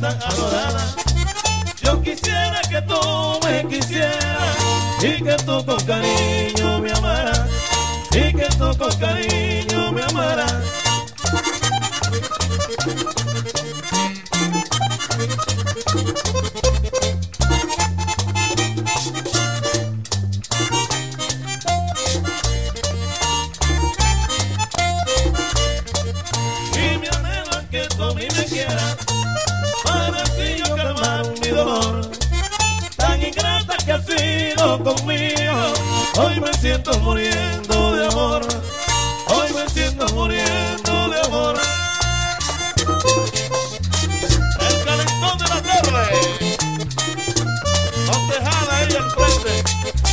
tan adorada. Yo quisiera que tú me quisieras y que tú con cariño me amaras, y que tú con cariño me amaras. Y mi anhelo es que tú a mí me quieras, para así yo calmar mi dolor. Tan ingrata que has sido conmigo, hoy me siento muriendo de amor, hoy me siento muriendo de amor. El calentón de la tarde, con Tejada ella al frente.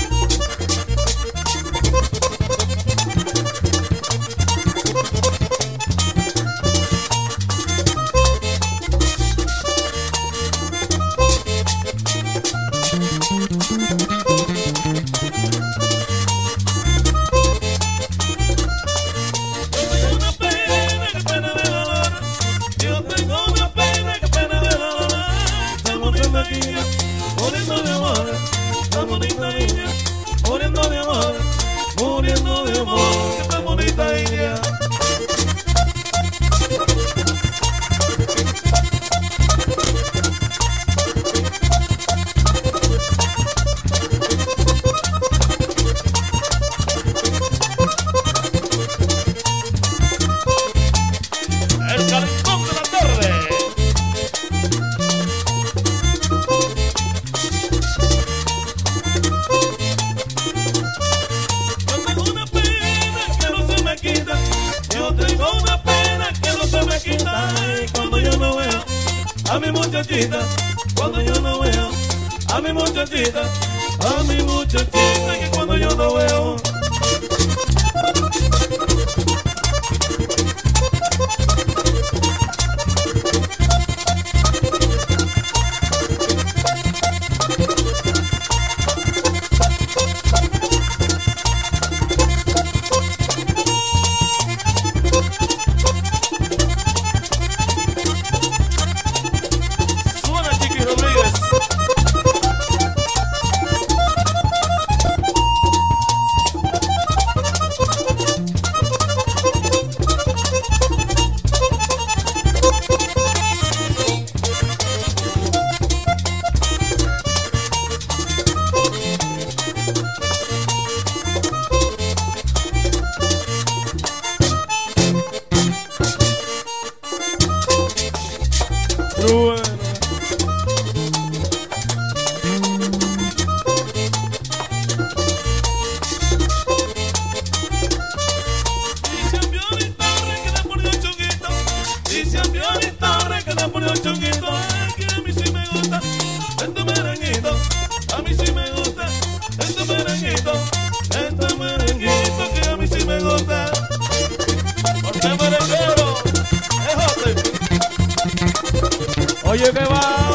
Muriendo de amor, tan bonita niña, muriendo de amor, muriendo de amor, que tan bonita niña. El calentón de la tarde. Yo tengo una pena que no se me quita, y cuando yo no veo a mi muchachita, cuando yo no veo a mi muchachita, a mi muchachita, que cuando yo no veo. Bueno. Dice a Violín Torres que le pone un chonguito, dice a Violín Torres que le pone un chonguito, ay, que a mí sí me gusta este merenguito, a mí sí me gusta este merenguito que a mí sí me gusta, porque merenguero es jote. Oye, que va.